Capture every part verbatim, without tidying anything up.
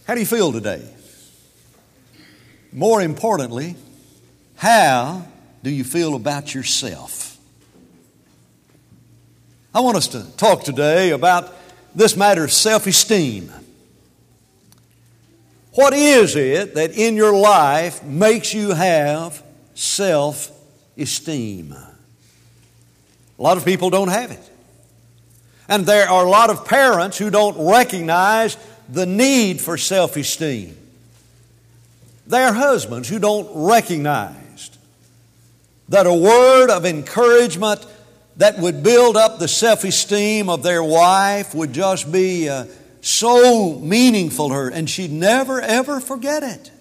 How do you feel today? More importantly, how do you feel about yourself? I want us to talk today about this matter of self-esteem. What is it that in your life makes you have self-esteem? A lot of people don't have it. And there are a lot of parents who don't recognize the need for self-esteem. There are husbands who don't recognize that a word of encouragement that would build up the self-esteem of their wife would just be uh, so meaningful to her, and she'd never, ever forget it.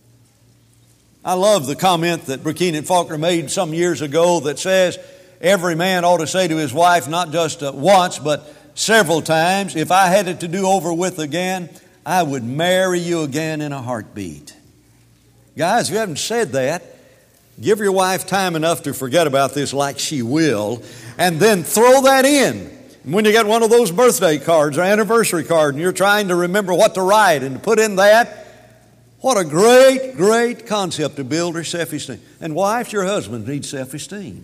I love the comment that Burkina Faulkner made some years ago that says, every man ought to say to his wife, not just uh, once, but several times, if I had it to do over with again, I would marry you again in a heartbeat. Guys, if you haven't said that, give your wife time enough to forget about this like she will, and then throw that in. When you get one of those birthday cards or anniversary card and you're trying to remember what to write and to put in that, what a great, great concept to build her self-esteem. And wives, your husband needs self-esteem.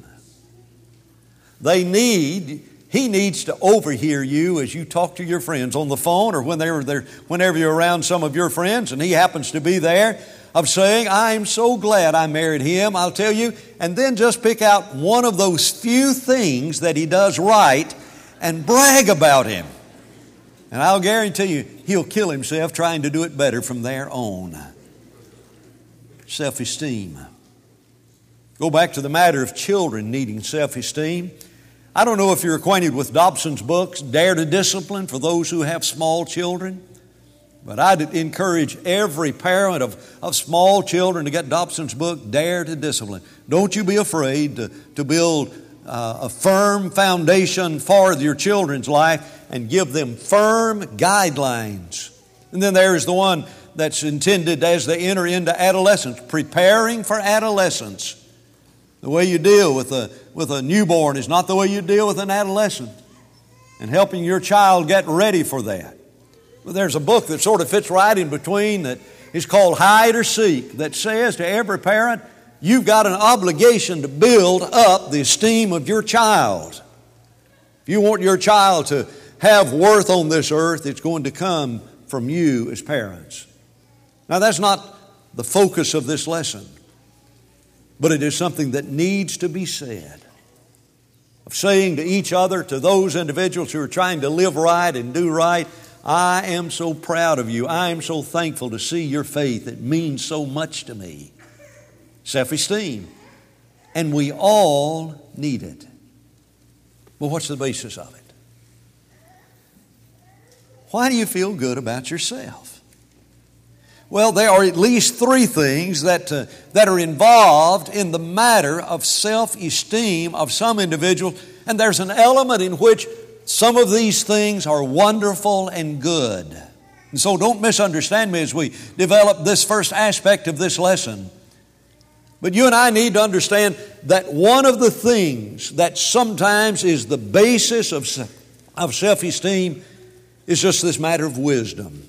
They need, he needs to overhear you as you talk to your friends on the phone or whenever, they're, whenever you're around some of your friends and he happens to be there, of saying, I'm so glad I married him, I'll tell you, and then just pick out one of those few things that he does right and brag about him. And I'll guarantee you, he'll kill himself trying to do it better from there on. Self-esteem. Go back to the matter of children needing self-esteem. I don't know if you're acquainted with Dobson's books, Dare to Discipline, for those who have small children. But I'd encourage every parent of, of small children to get Dobson's book, Dare to Discipline. Don't you be afraid to, to build uh, a firm foundation for your children's life and give them firm guidelines. And then there's the one that's intended as they enter into adolescence, preparing for adolescence. The way you deal with a, with a newborn is not the way you deal with an adolescent. And helping your child get ready for that. Well, there's a book that sort of fits right in between that is called Hide or Seek, that says to every parent, you've got an obligation to build up the esteem of your child. If you want your child to have worth on this earth, it's going to come from you as parents. Now, that's not the focus of this lesson, but it is something that needs to be said. Of saying to each other, to those individuals who are trying to live right and do right, I am so proud of you. I am so thankful to see your faith. It means so much to me. Self-esteem. And we all need it. Well, what's the basis of it? Why do you feel good about yourself? Well, there are at least three things that, uh, that are involved in the matter of self-esteem of some individuals. And there's an element in which some of these things are wonderful and good. And so don't misunderstand me as we develop this first aspect of this lesson. But you and I need to understand that one of the things that sometimes is the basis of, of self-esteem is just this matter of wisdom.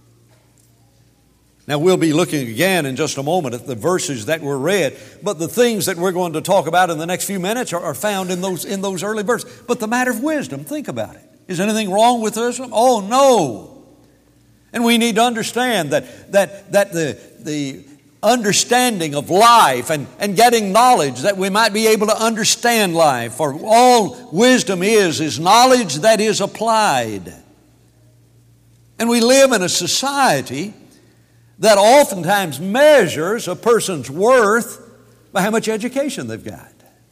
Now, we'll be looking again in just a moment at the verses that were read, but the things that we're going to talk about in the next few minutes are, are found in those, in those early verses. But the matter of wisdom, think about it. Is anything wrong with wisdom? Oh, no. And we need to understand that, that, that the, the understanding of life and, and getting knowledge, that we might be able to understand life. For all wisdom is, is knowledge that is applied. And we live in a society that oftentimes measures a person's worth by how much education they've got.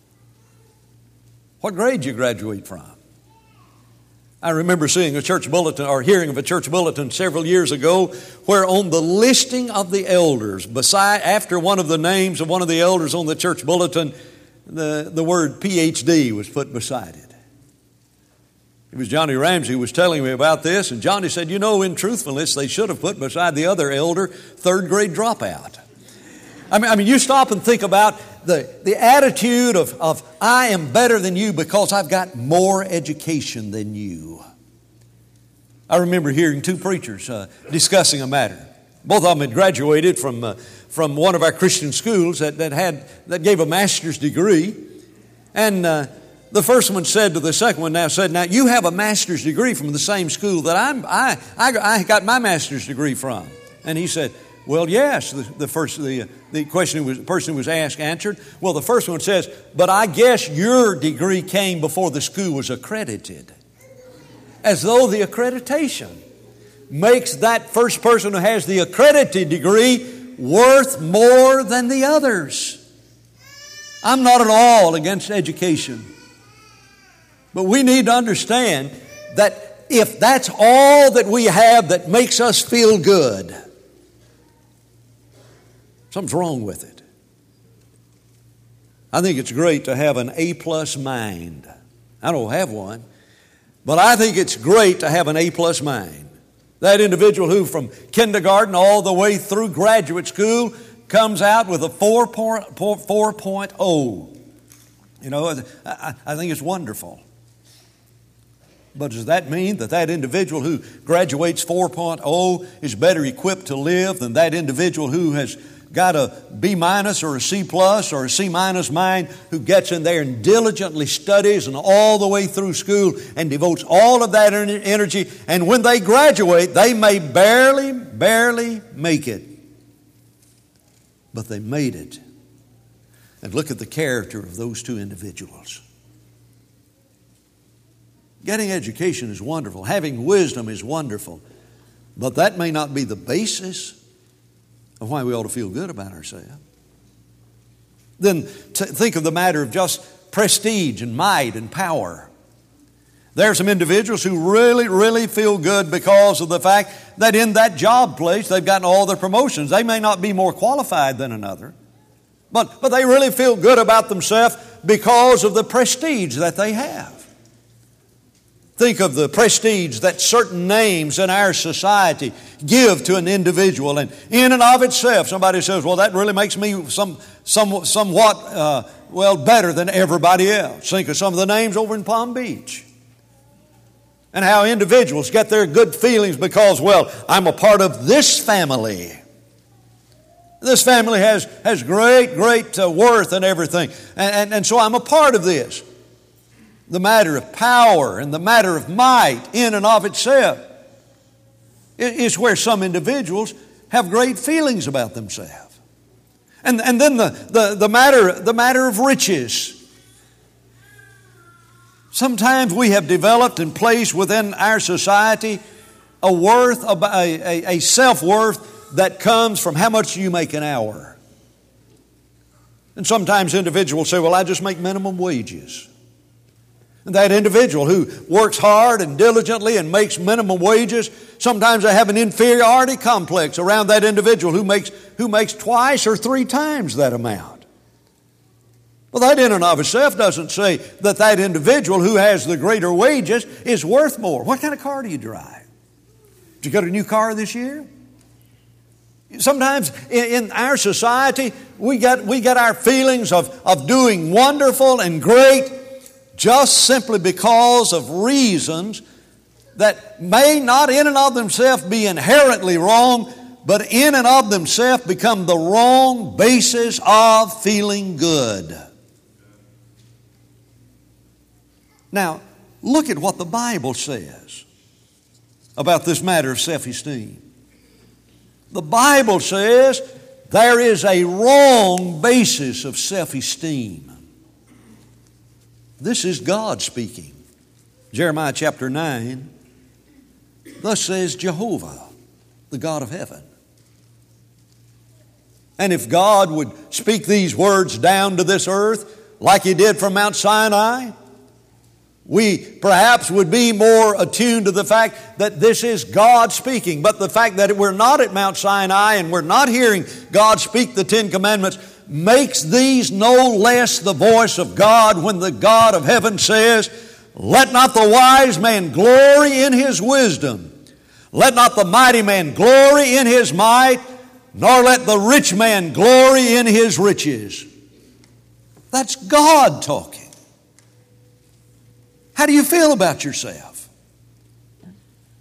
What grade you graduate from. I remember seeing a church bulletin or hearing of a church bulletin several years ago where on the listing of the elders, beside after one of the names of one of the elders on the church bulletin, the, the word P H D was put beside it. It was Johnny Ramsey who was telling me about this, and Johnny said, you know, in truthfulness, they should have put beside the other elder, third grade dropout. I mean, I mean, you stop and think about the, the attitude of, of, I am better than you because I've got more education than you. I remember hearing two preachers uh, discussing a matter. Both of them had graduated from uh, from one of our Christian schools that, that had that gave a master's degree, and uh, the first one said to the second one, now said, "Now you have a master's degree from the same school that I'm I I, I got my master's degree from," and he said, "Well, yes." The, the first the the question was the person who was asked answered. Well, the first one says, "But I guess your degree came before the school was accredited," as though the accreditation makes that first person who has the accredited degree worth more than the others. I'm not at all against education, but we need to understand that if that's all that we have that makes us feel good, something's wrong with it. I think it's great to have an A-plus mind. I don't have one, but I think it's great to have an A-plus mind. That individual who from kindergarten all the way through graduate school comes out with a four point oh. You know, I, I think it's wonderful. But does that mean that that individual who graduates four point oh is better equipped to live than that individual who has got a B minus or a C plus or a C minus mind, who gets in there and diligently studies and all the way through school and devotes all of that energy, and when they graduate they may barely, barely make it. But they made it. And look at the character of those two individuals. Getting education is wonderful. Having wisdom is wonderful. But that may not be the basis of why we ought to feel good about ourselves. Then t- think of the matter of just prestige and might and power. There are some individuals who really, really feel good because of the fact that in that job place they've gotten all their promotions. They may not be more qualified than another, but, but they really feel good about themselves because of the prestige that they have. Think of the prestige that certain names in our society give to an individual, and in and of itself, somebody says, "Well, that really makes me some, some, somewhat uh, well better than everybody else." Think of some of the names over in Palm Beach, and how individuals get their good feelings because, well, I'm a part of this family. This family has has great, great uh, worth and everything, and, and and so I'm a part of this. The matter of power and the matter of might in and of itself is where some individuals have great feelings about themselves. And, and then the, the, the, matter, the matter of riches. Sometimes we have developed and placed within our society a worth, a, a, a self-worth that comes from how much you make an hour. And sometimes individuals say, "Well, I just make minimum wages." And that individual who works hard and diligently and makes minimum wages, sometimes they have an inferiority complex around that individual who makes, who makes twice or three times that amount. Well, that in and of itself doesn't say that that individual who has the greater wages is worth more. What kind of car do you drive? Did you get a new car this year? Sometimes in, in our society, we get, we get our feelings of, of doing wonderful and great just simply because of reasons that may not in and of themselves be inherently wrong, but in and of themselves become the wrong basis of feeling good. Now, look at what the Bible says about this matter of self-esteem. The Bible says there is a wrong basis of self-esteem. This is God speaking. Jeremiah chapter nine, thus says Jehovah, the God of heaven. And if God would speak these words down to this earth like He did from Mount Sinai, we perhaps would be more attuned to the fact that this is God speaking. But the fact that we're not at Mount Sinai and we're not hearing God speak the Ten Commandments makes these no less the voice of God when the God of heaven says, "Let not the wise man glory in his wisdom. Let not the mighty man glory in his might, nor let the rich man glory in his riches." That's God talking. How do you feel about yourself?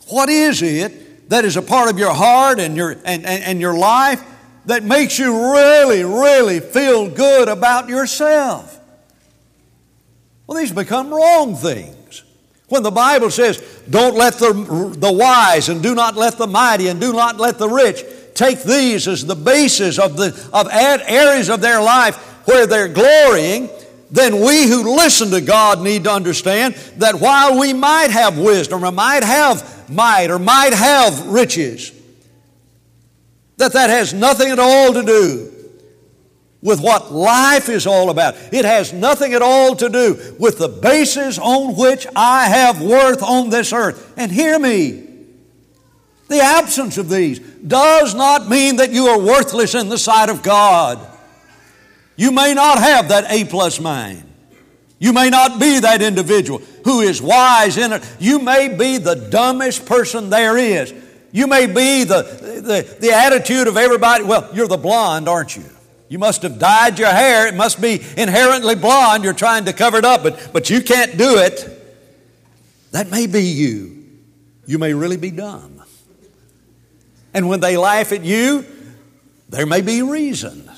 What is it that is a part of your heart and your, and, and, and your life that makes you really, really feel good about yourself? Well, these become wrong things. When the Bible says, don't let the, the wise and do not let the mighty and do not let the rich take these as the basis of, the, of areas of their life where they're glorying, then we who listen to God need to understand that while we might have wisdom or might have might or might have riches, that that has nothing at all to do with what life is all about. It has nothing at all to do with the basis on which I have worth on this earth. And hear me, the absence of these does not mean that you are worthless in the sight of God. You may not have that A-plus mind. You may not be that individual who is wise in it. You may be the dumbest person there is. You may be the, the, the attitude of everybody, well, you're the blonde, aren't you? You must have dyed your hair. It must be inherently blonde. You're trying to cover it up, but, but you can't do it. That may be you. You may really be dumb. And when they laugh at you, there may be reason.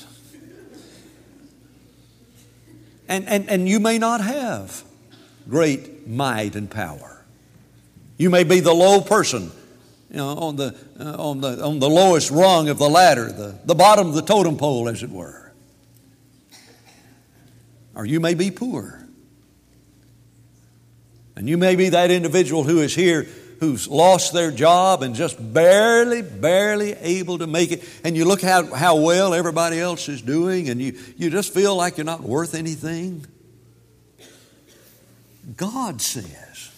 And, and, and you may not have great might and power. You may be the low person, you know, on the, uh, on the, on the lowest rung of the ladder, the, the bottom of the totem pole, as it were. Or you may be poor. And you may be that individual who is here who's lost their job and just barely, barely able to make it. And you look how, how well everybody else is doing and you, you just feel like you're not worth anything. God says,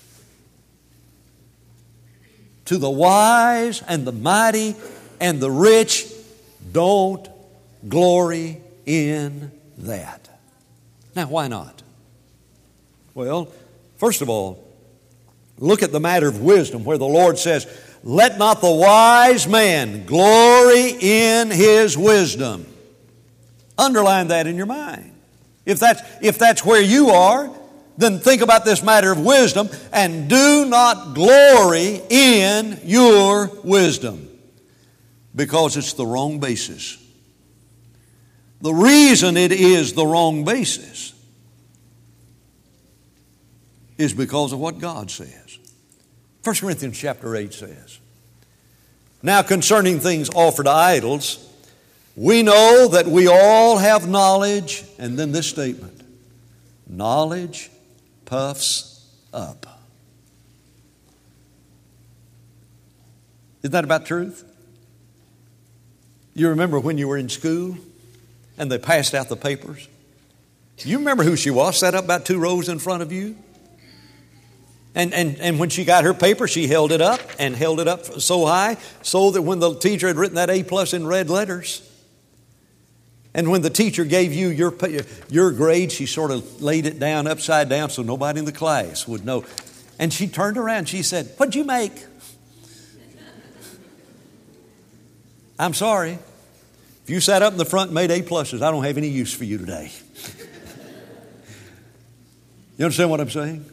to the wise and the mighty and the rich, don't glory in that. Now, why not? Well, first of all, look at the matter of wisdom where the Lord says, let not the wise man glory in his wisdom. Underline that in your mind. If that's, if that's where you are, then think about this matter of wisdom and do not glory in your wisdom because it's the wrong basis. The reason it is the wrong basis is because of what God says. First Corinthians chapter eight says, now concerning things offered to idols, we know that we all have knowledge, and then this statement, knowledge puffs up. Isn't that about truth? You remember when you were in school and they passed out the papers? You remember who she was, sat up about two rows in front of you? And, and, and when she got her paper, she held it up and held it up so high so that when the teacher had written that A plus in red letters, and when the teacher gave you your, your grade, she sort of laid it down upside down so nobody in the class would know. And she turned around and she said, what'd you make? I'm sorry. If you sat up in the front and made A pluses, I don't have any use for you today. You understand what I'm saying?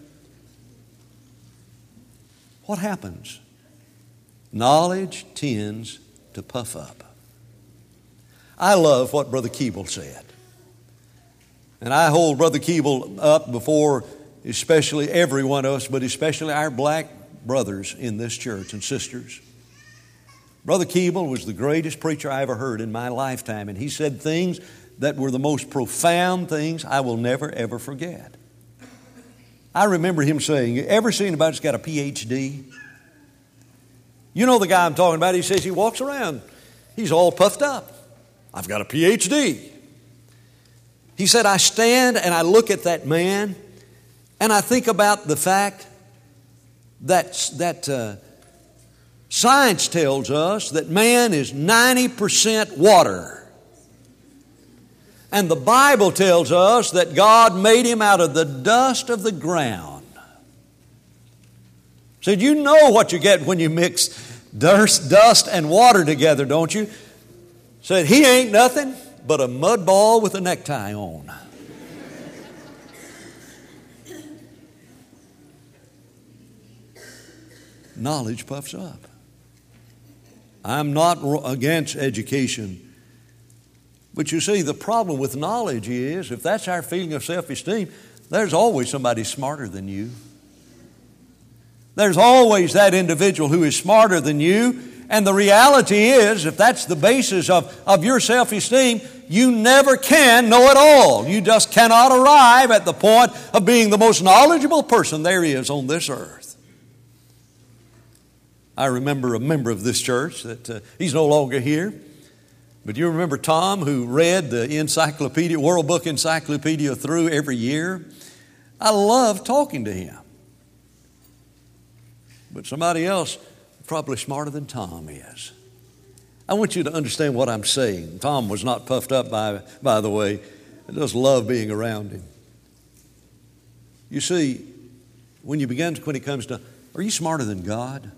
What happens? Knowledge tends to puff up. I love what Brother Keeble said. And I hold Brother Keeble up before especially every one of us, but especially our black brothers in this church and sisters. Brother Keeble was the greatest preacher I ever heard in my lifetime, and he said things that were the most profound things I will never, ever forget. I remember him saying, you ever seen anybody that's got a P H D? You know the guy I'm talking about. He says he walks around. He's all puffed up. I've got a P H D. He said, I stand and I look at that man and I think about the fact that, that uh, science tells us that man is ninety percent water. And the Bible tells us that God made him out of the dust of the ground. Said, you know what you get when you mix dust, dust and water together, don't you? Said, he ain't nothing but a mud ball with a necktie on. knowledge puffs up. I'm not against education. But you see, the problem with knowledge is, if that's our feeling of self-esteem, there's always somebody smarter than you. There's always that individual who is smarter than you. And the reality is, if that's the basis of, of your self-esteem, you never can know it all. You just cannot arrive at the point of being the most knowledgeable person there is on this earth. I remember a member of this church that uh, he's no longer here. But you remember Tom, who read the encyclopedia, World Book Encyclopedia through every year? I love talking to him. But somebody else probably smarter than Tom is. I want you to understand what I'm saying. Tom was not puffed up, by, by the way. I just love being around him. You see, when you begin, when it comes to, are you smarter than God?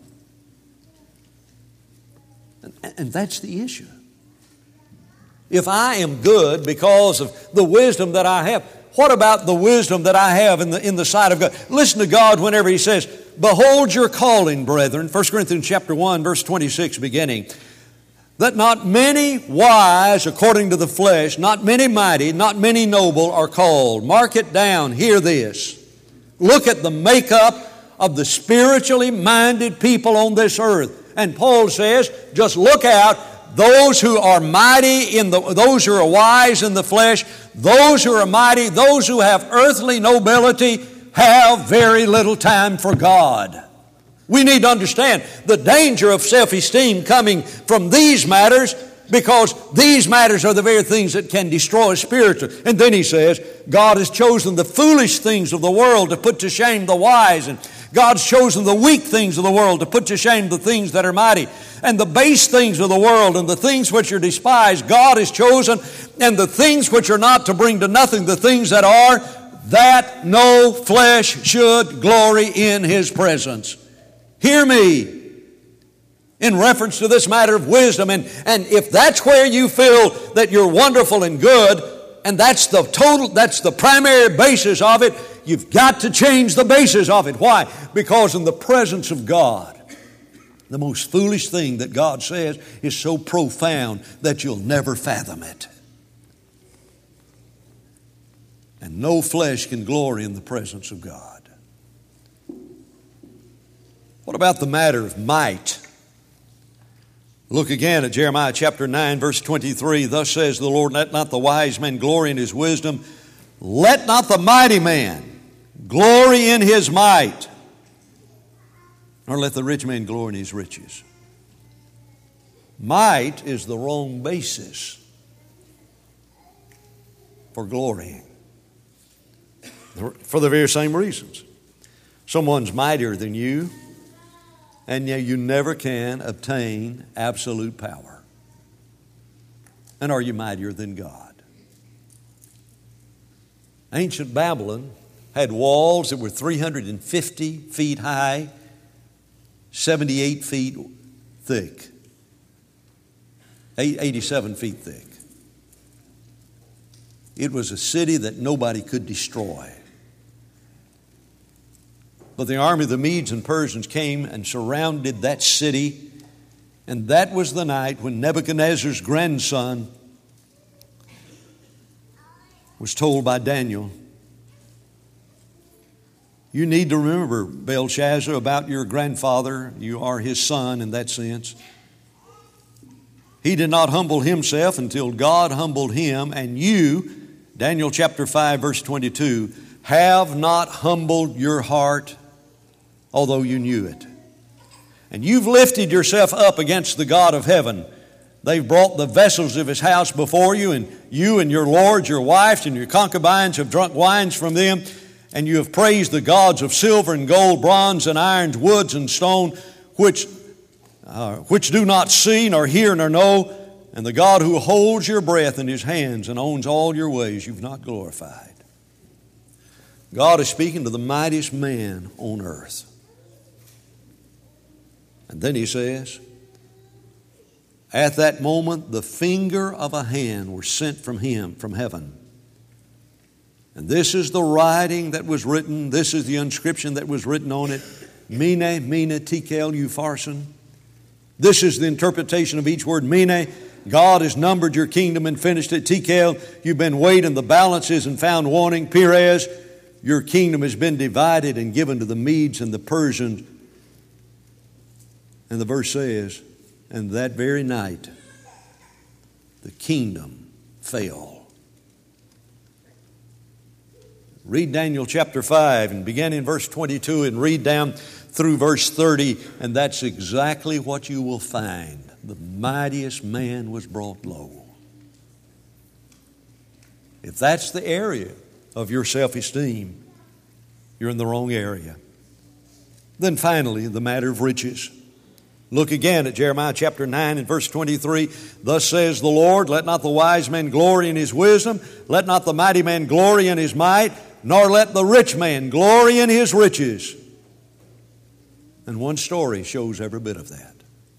And, and that's the issue. If I am good because of the wisdom that I have, what about the wisdom that I have in the, in the sight of God? Listen to God whenever He says, behold your calling, brethren. First Corinthians chapter one, verse twenty-six beginning. That not many wise according to the flesh, not many mighty, not many noble are called. Mark it down. Hear this. Look at the makeup of the spiritually minded people on this earth. And Paul says, just look out. Those who are mighty in the, those who are wise in the flesh, those who are mighty, those who have earthly nobility, have very little time for God. We need to understand the danger of self-esteem coming from these matters, because these matters are the very things that can destroy spiritual. And then he says, God has chosen the foolish things of the world to put to shame the wise, and God's chosen the weak things of the world to put to shame the things that are mighty. And the base things of the world and the things which are despised, God has chosen, and the things which are not, to bring to nothing the things that are, that no flesh should glory in His presence. Hear me in reference to this matter of wisdom. And, and if that's where you feel that you're wonderful and good, and that's the total, that's the primary basis of it, you've got to change the basis of it. Why? Because in the presence of God, the most foolish thing that God says is so profound that you'll never fathom it. And no flesh can glory in the presence of God. What about the matter of might? Look again at Jeremiah chapter nine, verse twenty-three. Thus says the Lord, let not the wise man glory in his wisdom. Let not the mighty man glory in his might. Or let the rich man glory in his riches. Might is the wrong basis for glorying. For the very same reasons. Someone's mightier than you, and yet you never can obtain absolute power. And are you mightier than God? Ancient Babylon had walls that were three hundred fifty feet high, seventy-eight feet thick, eighty-seven feet thick. It was a city that nobody could destroy. But the army of the Medes and Persians came and surrounded that city, and that was the night when Nebuchadnezzar's grandson was told by Daniel, you need to remember, Belshazzar, about your grandfather. You are his son in that sense. He did not humble himself until God humbled him, and you, Daniel chapter five, verse twenty-two, have not humbled your heart, although you knew it. And you've lifted yourself up against the God of heaven. They've brought the vessels of His house before you, and you and your lords, your wives, and your concubines have drunk wines from them, and you have praised the gods of silver and gold, bronze and iron, woods and stone, which, uh, which do not see, nor hear, nor know, and the God who holds your breath in His hands and owns all your ways you've not glorified. God is speaking to the mightiest man on earth. And then He says, at that moment the finger of a hand was sent from Him, from heaven. And this is the writing that was written, this is the inscription that was written on it. Mene, mene, tekel, upharsin. This is the interpretation of each word. Mene, God has numbered your kingdom and finished it. Tekel, you've been weighed in the balances and found wanting. Peres, your kingdom has been divided and given to the Medes and the Persians. And the verse says, and that very night, the kingdom fell. Read Daniel chapter five and begin in verse twenty-two and read down through verse thirty, and that's exactly what you will find. The mightiest man was brought low. If that's the area of your self-esteem, you're in the wrong area. Then finally, the matter of riches. Look again at Jeremiah chapter nine and verse twenty-three. Thus says the Lord, let not the wise man glory in his wisdom, let not the mighty man glory in his might, nor let the rich man glory in his riches. And one story shows every bit of that.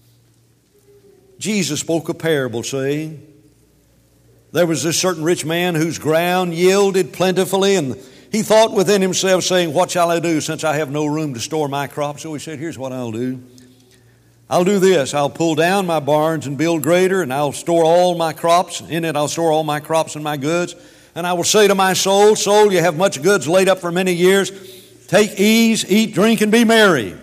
Jesus spoke a parable saying, there was this certain rich man whose ground yielded plentifully, and he thought within himself, saying, what shall I do since I have no room to store my crops? So he said, here's what I'll do. I'll do this. I'll pull down my barns and build greater, and I'll store all my crops. In it I'll store all my crops and my goods. And I will say to my soul, soul, you have much goods laid up for many years. Take ease, eat, drink, and be merry.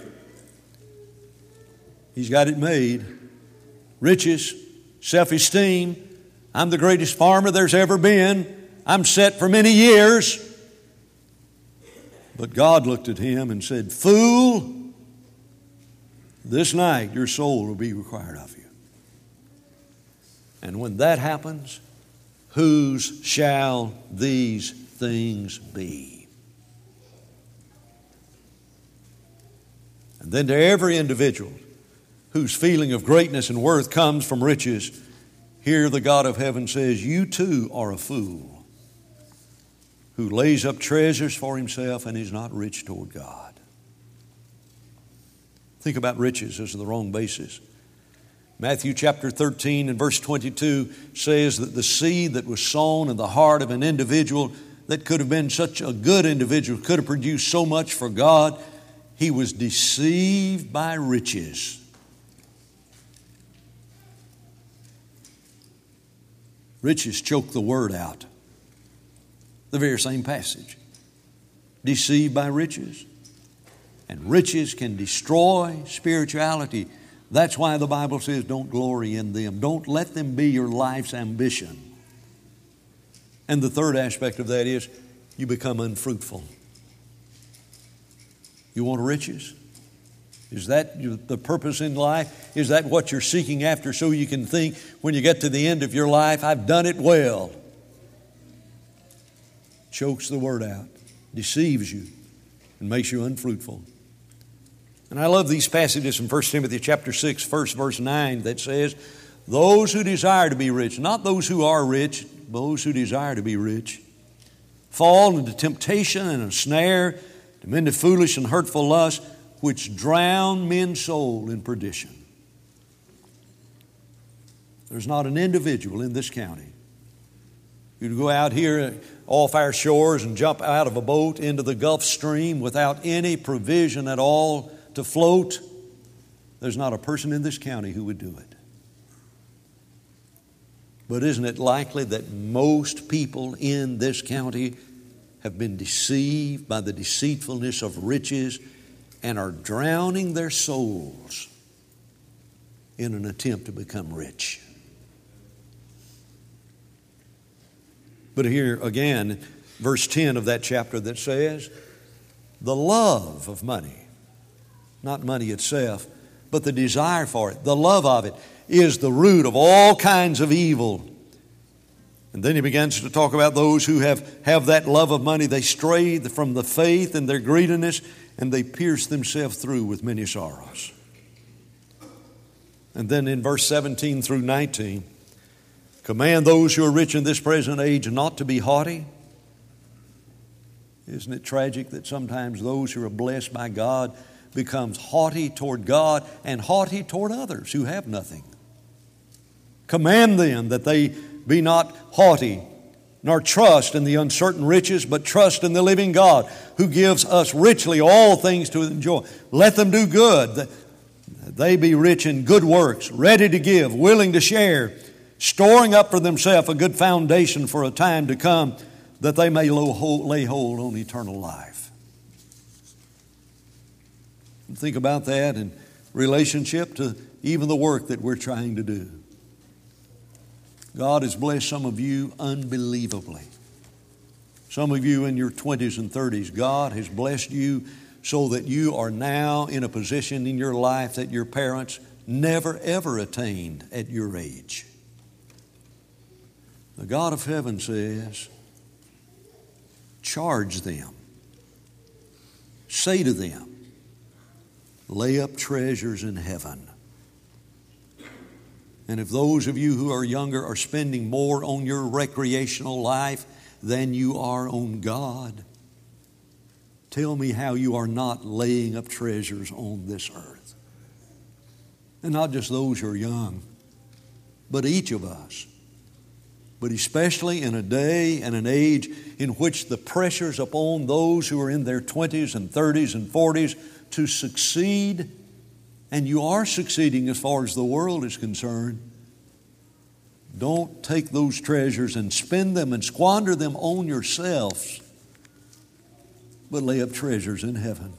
He's got it made. Riches, self-esteem. I'm the greatest farmer there's ever been. I'm set for many years. But God looked at him and said, fool, this night your soul will be required of you. And when that happens, whose shall these things be? And then to every individual whose feeling of greatness and worth comes from riches, here the God of heaven says, you too are a fool who lays up treasures for himself and is not rich toward God. Think about riches as the wrong basis. Matthew chapter thirteen and verse twenty-two says that the seed that was sown in the heart of an individual that could have been such a good individual, could have produced so much for God, he was deceived by riches. Riches choke the word out. The very same passage. Deceived by riches. And riches can destroy spirituality. That's why the Bible says don't glory in them. Don't let them be your life's ambition. And the third aspect of that is you become unfruitful. You want riches? Is that the purpose in life? Is that what you're seeking after so you can think when you get to the end of your life, I've done it well? Chokes the word out, deceives you, and makes you unfruitful. And I love these passages from First Timothy chapter six, first verse nine that says, those who desire to be rich, not those who are rich, those who desire to be rich, fall into temptation and a snare, to many foolish and hurtful lusts, which drown men's soul in perdition. There's not an individual in this county who'd go out here off our shores and jump out of a boat into the Gulf Stream without any provision at all to float. There's not a person in this county who would do it. But isn't it likely that most people in this county have been deceived by the deceitfulness of riches and are drowning their souls in an attempt to become rich? But here again, verse ten of that chapter that says, the love of money, not money itself, but the desire for it, the love of it, is the root of all kinds of evil. And then he begins to talk about those who have, have that love of money. They stray from the faith in their greediness, and they pierce themselves through with many sorrows. And then in verse seventeen through nineteen, command those who are rich in this present age not to be haughty. Isn't it tragic that sometimes those who are blessed by God becomes haughty toward God and haughty toward others who have nothing? Command them that they be not haughty, nor trust in the uncertain riches, but trust in the living God, who gives us richly all things to enjoy. Let them do good, that they be rich in good works, ready to give, willing to share, storing up for themselves a good foundation for a time to come, that they may lay hold on eternal life. Think about that in relationship to even the work that we're trying to do. God has blessed some of you unbelievably. Some of you in your twenties and thirties, God has blessed you so that you are now in a position in your life that your parents never ever attained at your age. The God of heaven says, charge them. Say to them, lay up treasures in heaven. And if those of you who are younger are spending more on your recreational life than you are on God, tell me how you are not laying up treasures on this earth. And not just those who are young, but each of us. But especially in a day and an age in which the pressures upon those who are in their twenties and thirties and forties to succeed, and you are succeeding as far as the world is concerned, don't take those treasures and spend them and squander them on yourselves, but lay up treasures in heaven.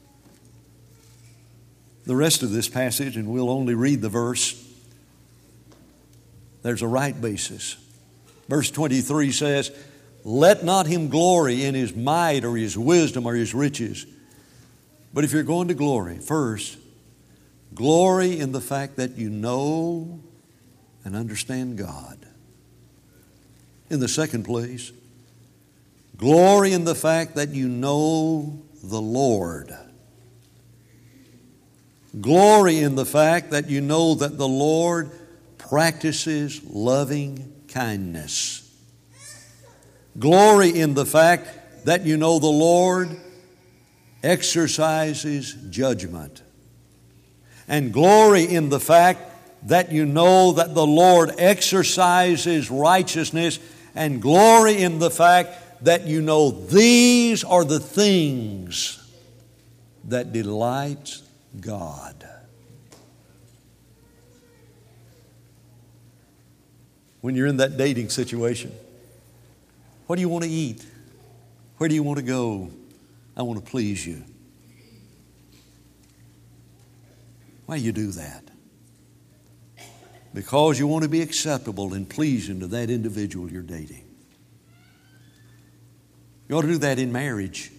The rest of this passage, and we'll only read the verse, there's a right basis. Verse twenty-three says, let not him glory in his might or his wisdom or his riches. But if you're going to glory, first, glory in the fact that you know and understand God. In the second place, glory in the fact that you know the Lord. Glory in the fact that you know that the Lord practices loving kindness. Glory in the fact that you know the Lord exercises judgment. And glory in the fact that you know that the Lord exercises righteousness. And glory in the fact that you know these are the things that delight God. When you're in that dating situation, what do you want to eat? Where do you want to go? I want to please you. Why do you do that? Because you want to be acceptable and pleasing to that individual you're dating. You ought to do that in marriage.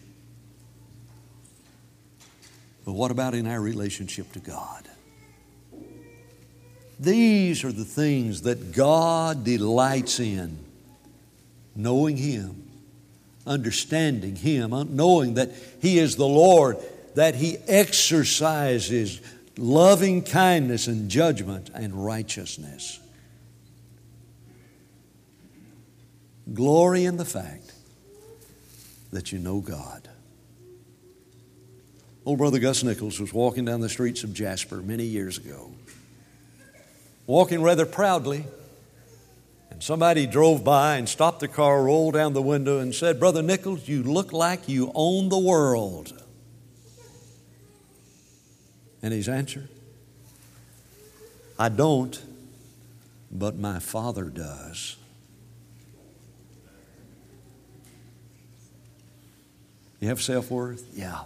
But what about in our relationship to God? These are the things that God delights in. Knowing Him, understanding Him, knowing that He is the Lord, that He exercises loving kindness and judgment and righteousness. Glory in the fact that you know God. Old Brother Gus Nichols was walking down the streets of Jasper many years ago, walking rather proudly, and somebody drove by and stopped the car, rolled down the window and said, Brother Nichols, you look like you own the world. And his answer, I don't, but my Father does. You have self-worth? Yeah.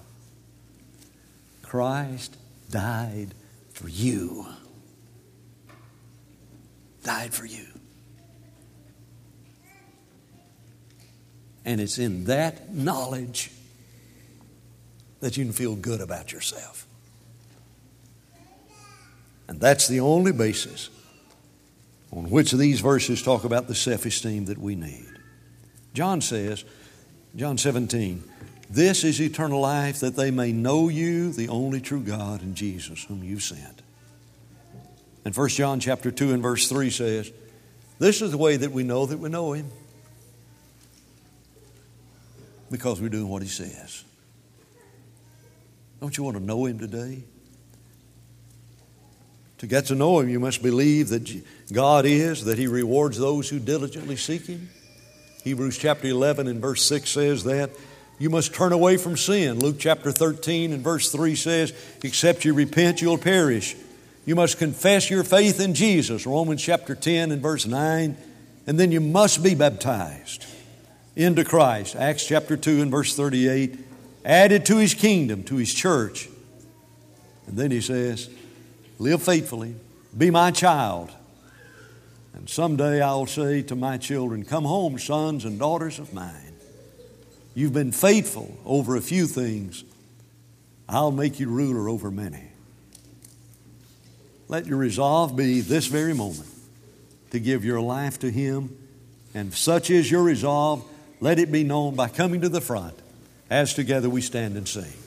Christ died for you. Died for you. And it's in that knowledge that you can feel good about yourself. And that's the only basis on which these verses talk about the self-esteem that we need. John says, John seventeen, this is eternal life, that they may know you, the only true God, and Jesus whom you sent. And First John chapter two and verse three says, this is the way that we know that we know Him. Because we're doing what He says. Don't you want to know Him today? To get to know Him, you must believe that God is, that He rewards those who diligently seek Him. Hebrews chapter eleven and verse six says that. You must turn away from sin. Luke chapter thirteen and verse three says, except you repent, you'll perish. You must confess your faith in Jesus. Romans chapter ten and verse nine. And then you must be baptized into Christ. Acts chapter two and verse thirty-eight. Added to His kingdom, to His church. And then He says, live faithfully. Be my child. And someday I'll say to my children, come home, sons and daughters of mine. You've been faithful over a few things. I'll make you ruler over many. Let your resolve be this very moment to give your life to Him. And if such is your resolve, let it be known by coming to the front as together we stand and sing.